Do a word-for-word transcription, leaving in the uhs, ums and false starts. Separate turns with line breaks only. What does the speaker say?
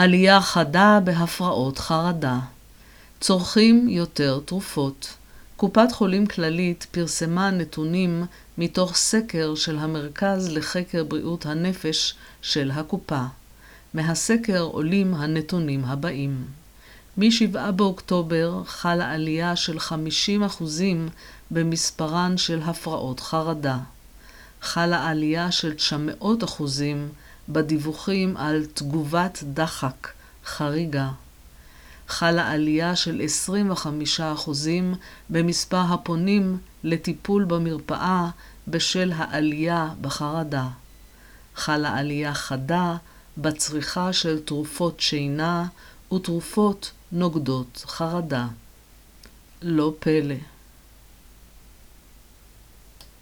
עלייה חדה בהפרעות חרדה. צורכים יותר תרופות. קופת חולים כללית פרסמה נתונים מתוך סקר של המרכז לחקר בריאות הנפש של הקופה. מהסקר עולים הנתונים הבאים. מ-שבעה באוקטובר חלה עלייה של חמישים אחוזים במספרן של הפרעות חרדה. חלה עלייה של תשע מאות אחוזים בדיווחים על תגובת דחק חריגה. חלה עלייה של עשרים וחמישה אחוזים במספר הפונים לטיפול במרפאה בשל העלייה בחרדה. חלה עלייה חדה בצריכה של תרופות שינה ותרופות נוגדות חרדה. לא פלא.